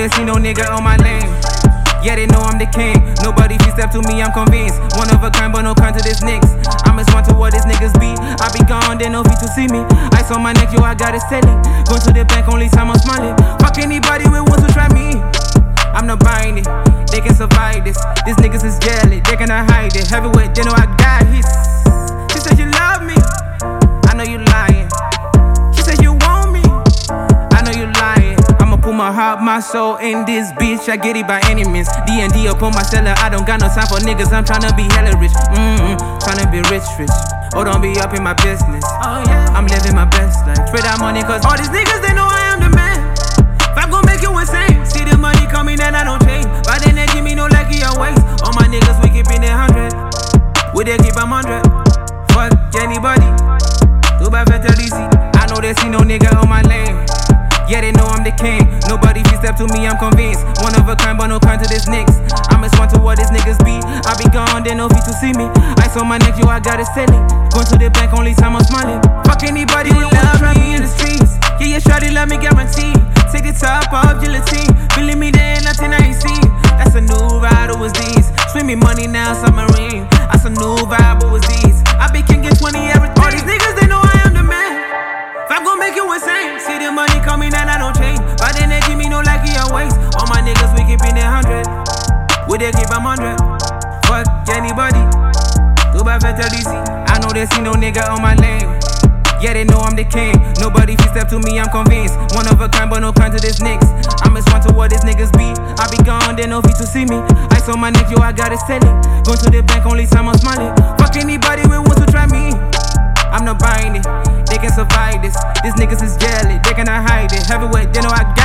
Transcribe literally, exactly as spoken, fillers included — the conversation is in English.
they see no nigga on my lane. Yeah, they know I'm the king. Nobody fi step to me, I'm convinced. One of a kind, but no kind to this niggas. I'm as one to what these niggas be. I be gone, they no fit to see me. Ice on my neck, yo, I got it steady. Going to the bank, only time I'm smiling. Fuck anybody who wants to try me. I'm not buying it. They can survive this. These niggas is jelly, they cannot hide it. Heavyweight, they know I got hits. She said you love me. I know you lying. She said you want me. I know you lying. I'ma put my heart, my soul in this bitch. I get it by any means. D and D up on my cellar. I don't got no time for niggas. I'm tryna be hella rich. Mm-mm, tryna be rich, rich. Oh, don't be up in my business. Oh yeah, I'm living my best life. Spread out money, cause all these niggas, they know I am the man. If I'm gon' make you insane, see the money coming and I don't change. But then they give me no lucky or waste. All my niggas, we keep in a hundred. We they keep them hundred. Fuck anybody. Too bad for Talisi. I know they see no nigga on my lane. Yeah, they know I'm the king. Nobody fi step to me, I'm convinced. One of a kind, but no kind to this niggas. I'm as one to what these niggas be. I be gone, they no fit to see me. Ice on my neck, yo, I got it steady. Going to the bank, only time I'm smiling. Fuck anybody who love me in the streets. Yeah, yeah, shawty love me, guarantee. Take the top off, guillotine. Believe me, there ain't nothing I ain't seen. That's a new ride, it was these. Swimming money now, submarine. That's a new vibe, it was these. I be king in twenty everything. All these niggas, they know I am the man. If I'm gon' make you insane, see the money coming and I don't change. But then they give me no lucky or waste. All my niggas, we keep in a hundred. We they keep them hundred. Fuck anybody. Too bad for Talisi. I know they see no nigga on my lane. Yeah, they know I'm the king. Nobody fi step to me, I'm convinced. One of a kind, but no kind to this niggas. I'm as one to what these niggas be. I be gone, they no fit to see me. Ice on my neck, yo, I got it steady. Going to the bank, only time I'm smiling. Fuck anybody who wants to try me. I'm not buying it. They can survive this. These niggas is jelly, they cannot hide it. Heavyweight, they know I got